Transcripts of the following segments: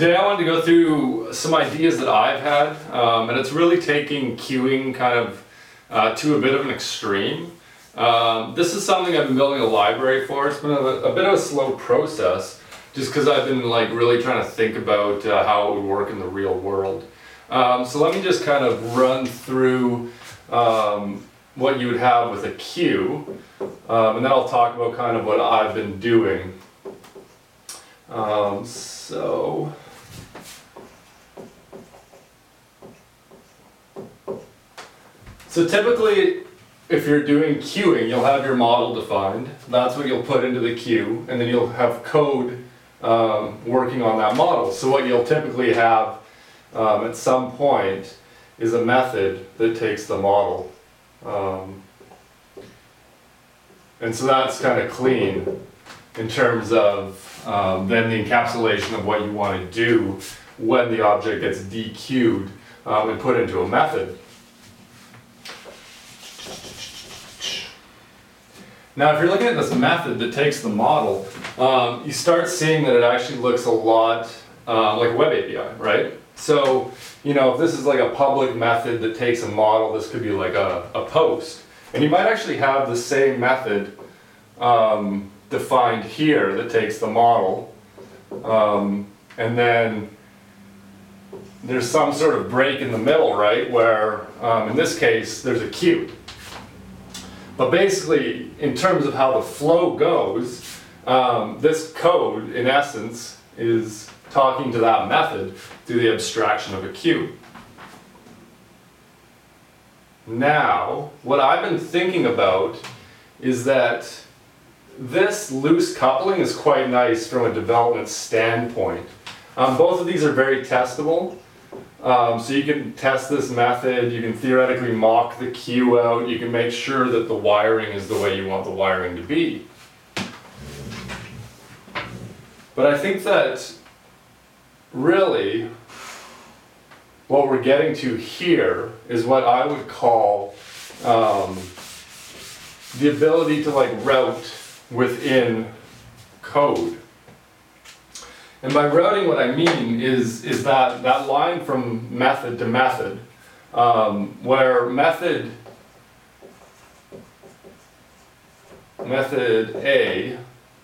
Today I wanted to go through some ideas that I've had, and it's really taking queuing kind of to a bit of an extreme. This is something I've been building a library for. It's been a bit of a slow process, just because I've been really trying to think about how it would work in the real world. So let me just kind of run through what you would have with a queue, and then I'll talk about kind of what I've been doing. So typically, if you're doing queuing, you'll have your model defined. That's what you'll put into the queue, and then you'll have code working on that model. So what you'll typically have at some point is a method that takes the model. And so that's kind of clean in terms of then the encapsulation of what you want to do when the object gets dequeued and put into a method. Now if you're looking at this method that takes the model, you start seeing that it actually looks a lot like a web API, right? So, if this is like a public method that takes a model, this could be like a post. And you might actually have the same method defined here that takes the model. And then there's some sort of break in the middle, right? Where, in this case, there's a queue. But basically, in terms of how the flow goes, this code, in essence, is talking to that method through the abstraction of a queue. Now, what I've been thinking about is that this loose coupling is quite nice from a development standpoint. Both of these are very testable. So you can test this method, you can theoretically mock the queue out, you can make sure that the wiring is the way you want the wiring to be. But I think that really what we're getting to here is what I would call the ability to route within code. And by routing, what I mean is that line from method to method, where method A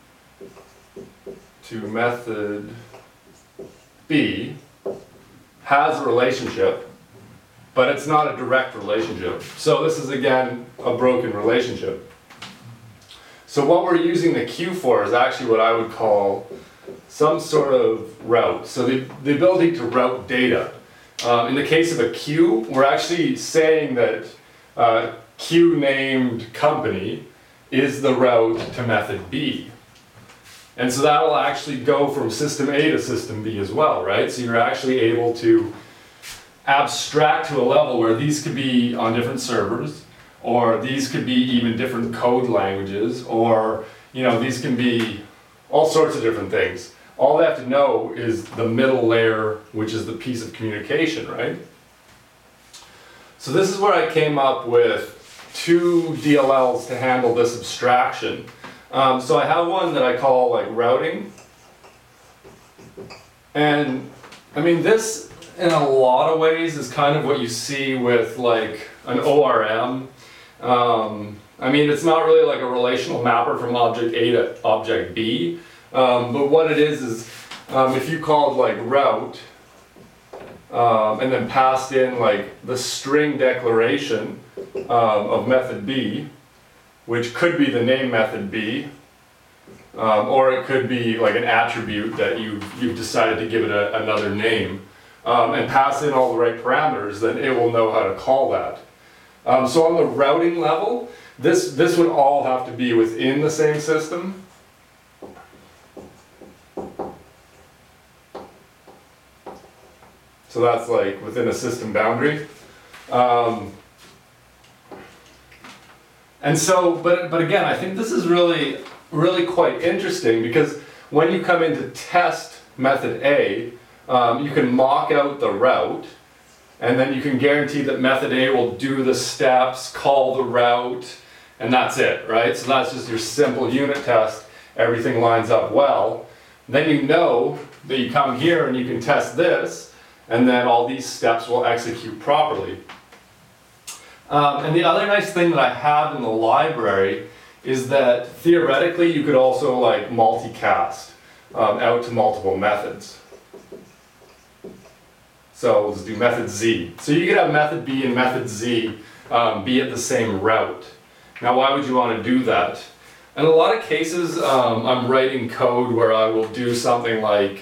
to method B has a relationship, but it's not a direct relationship. So this is again a broken relationship. So what we're using the queue for is actually what I would call some sort of route. So the ability to route data. In the case of a queue, we're actually saying that queue named company is the route to method B. And so that will actually go from system A to system B as well, right? So you're actually able to abstract to a level where these could be on different servers, or these could be even different code languages, or these can be all sorts of different things. All they have to know is the middle layer, which is the piece of communication, right? So this is where I came up with two DLLs to handle this abstraction. So I have one that I call routing. And I mean, this in a lot of ways is kind of what you see with an ORM. I mean, it's not really like a relational mapper from object A to object B. But what it is if you called route and then passed in the string declaration of method B, which could be the name method B, or it could be an attribute that you've decided to give it another name, and pass in all the right parameters, then it will know how to call that. So on the routing level, this would all have to be within the same system. So that's within a system boundary. And so, but again, I think this is really quite interesting, because when you come in to test method A, you can mock out the route, and then you can guarantee that method A will do the steps, call the route, and that's it, right? So that's just your simple unit test. Everything lines up well. Then you know that you come here and you can test this, and then all these steps will execute properly. And the other nice thing that I have in the library is that theoretically you could also like multicast out to multiple methods. So we'll just do method Z. So you could have method B and method Z be at the same route. Now why would you want to do that? In a lot of cases I'm writing code where I will do something like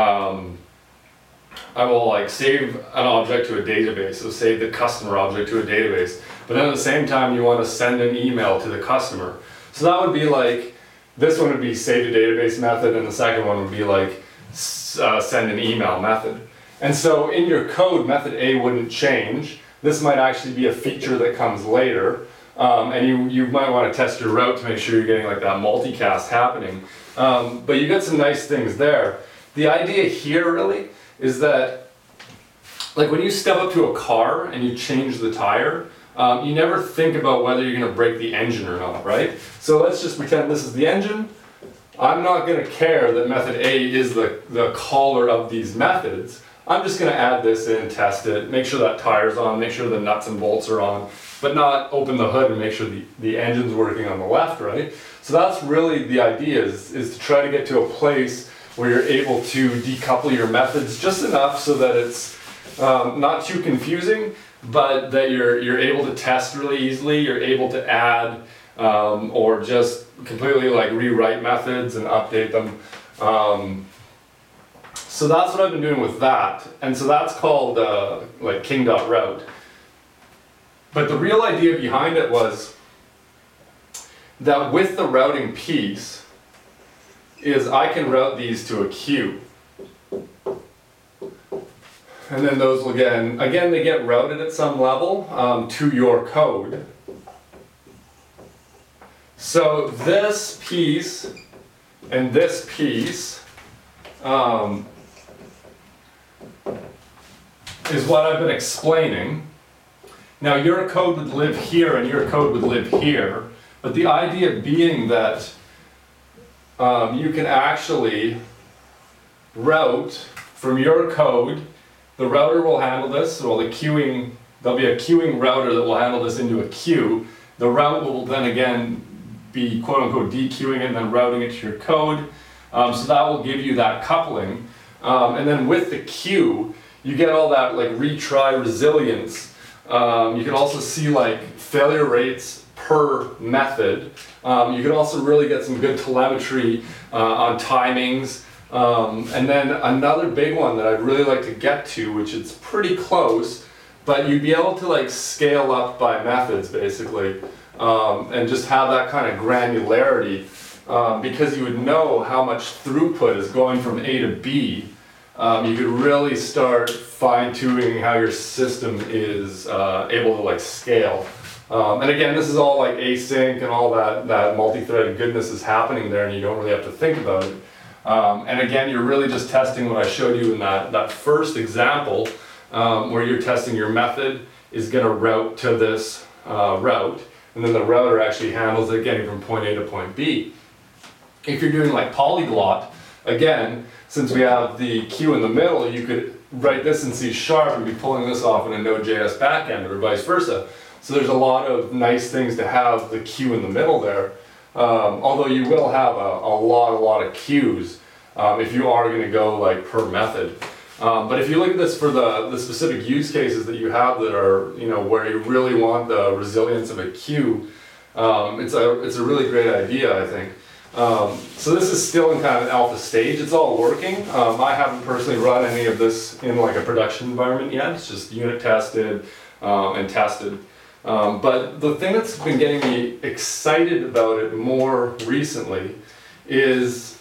I will like save an object to a database, so save the customer object to a database, but then at the same time you want to send an email to the customer. So that would be like, this one would be save to database method, and the second one would be like send an email method. And so in your code, method A wouldn't change. This might actually be a feature that comes later, and you might want to test your route to make sure you're getting like that multicast happening. But you get some nice things there. The idea here really is that, like when you step up to a car and you change the tire, you never think about whether you're going to break the engine or not, right? So let's just pretend this is the engine. I'm not going to care that method A is the caller of these methods. I'm just going to add this in, test it, make sure that tire's on, make sure the nuts and bolts are on, but not open the hood and make sure the engine's working on the left, right? So that's really the idea, is to try to get to a place where you're able to decouple your methods just enough so that it's not too confusing, but that you're able to test really easily, you're able to add or just completely like rewrite methods and update them. So that's what I've been doing with that, and so that's called like king.route. But the real idea behind it was that with the routing piece, is I can route these to a queue. And then those will again they get routed at some level to your code. So this piece and this piece is what I've been explaining. Now your code would live here and your code would live here, but the idea being that you can actually route from your code. The router will handle this, so there'll be a queuing router that will handle this into a queue. The route will then again be quote unquote dequeuing it and then routing it to your code. So that will give you that coupling. And then with the queue, you get all that like retry resilience. You can also see like failure rates per method. You can also really get some good telemetry on timings. And then another big one that I'd really like to get to, which it's pretty close, but you'd be able to like scale up by methods basically, and just have that kind of granularity, because you would know how much throughput is going from A to B. You could really start fine-tuning how your system is able to like scale. And again, this is all like async and all that multi-threaded goodness is happening there, and you don't really have to think about it. And again, you're really just testing what I showed you in that first example, where you're testing your method is going to route to this route, and then the router actually handles it getting from point A to point B. If you're doing like polyglot, again, since we have the queue in the middle, you could write this in C# and be pulling this off in a Node.js backend, or vice versa. So there's a lot of nice things to have the queue in the middle there. Although you will have a lot of queues if you are going to go like per method. But if you look at this for the specific use cases that you have that are, you know, where you really want the resilience of a queue, it's a really great idea, I think. So this is still in kind of an alpha stage. It's all working. I haven't personally run any of this in like a production environment yet. It's just unit tested and tested. But the thing that's been getting me excited about it more recently is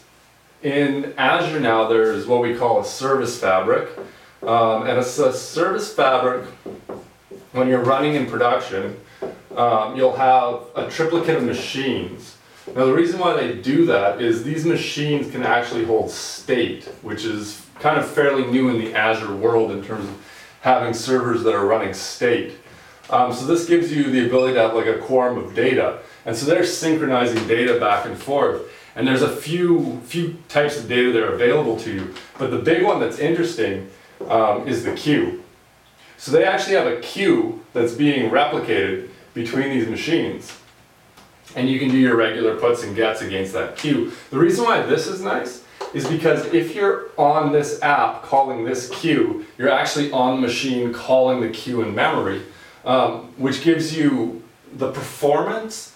in Azure now there's what we call a service fabric. And it's a service fabric, when you're running in production, you'll have a triplicate of machines. Now the reason why they do that is these machines can actually hold state, which is kind of fairly new in the Azure world in terms of having servers that are running state. So this gives you the ability to have like a quorum of data. And so they're synchronizing data back and forth. And there's a few types of data that are available to you, but the big one that's interesting is the queue. So they actually have a queue that's being replicated between these machines. And you can do your regular puts and gets against that queue. The reason why this is nice is because if you're on this app calling this queue, you're actually on the machine calling the queue in memory, which gives you the performance,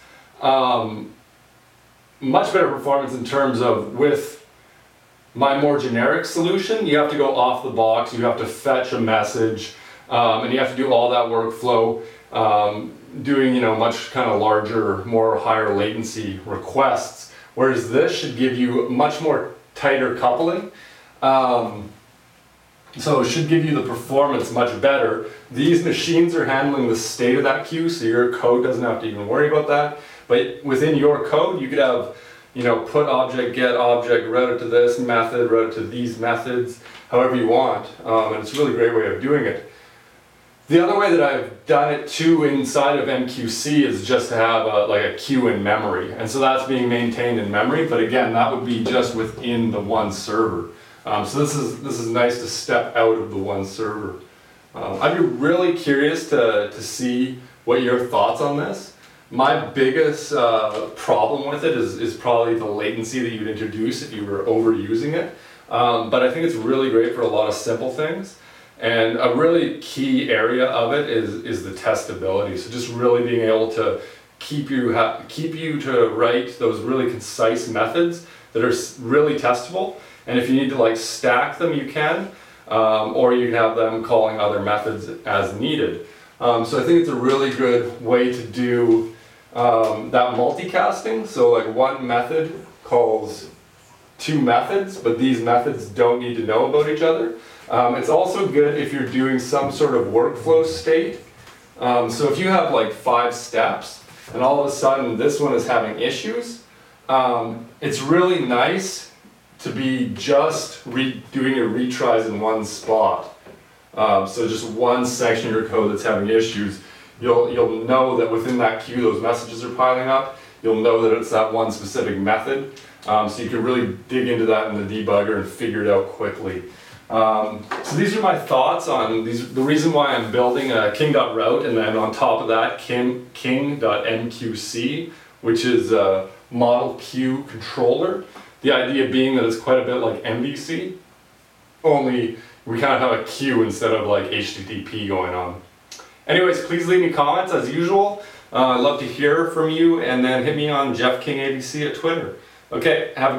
much better performance in terms of with my more generic solution, you have to go off the box, you have to fetch a message, and you have to do all that workflow, doing much kind of larger, more higher latency requests, whereas this should give you much more tighter coupling. So it should give you the performance much better. These machines are handling the state of that queue, so your code doesn't have to even worry about that. But within your code, you could have put object, get object, route it to this method, route it to these methods, however you want. And it's a really great way of doing it. The other way that I've done it too inside of MQC is just to have a queue in memory. And so that's being maintained in memory, but again, that would be just within the one server. So this is nice to step out of the one server. I'd be really curious to see what your thoughts on this. My biggest problem with it is probably the latency that you'd introduce if you were overusing it. But I think it's really great for a lot of simple things. And a really key area of it is the testability. So just really being able to keep you to write those really concise methods that are really testable. And if you need to stack them, you can, or you can have them calling other methods as needed. So I think it's a really good way to do that multicasting. So one method calls two methods, but these methods don't need to know about each other. It's also good if you're doing some sort of workflow state. So if you have 5 steps and all of a sudden this one is having issues, it's really nice to be just doing your retries in one spot. So just one section of your code that's having issues, you'll know that within that queue those messages are piling up. You'll know that it's that one specific method. So you can really dig into that in the debugger and figure it out quickly. So these are my thoughts on the reason why I'm building a king.route, and then on top of that king.mqc, which is a model queue controller. The idea being that it's quite a bit like MVC, only we kind of have a queue instead of HTTP going on. Anyways, please leave me comments as usual. I'd love to hear from you, and then hit me on Jeff King ABC at Twitter. Okay, have a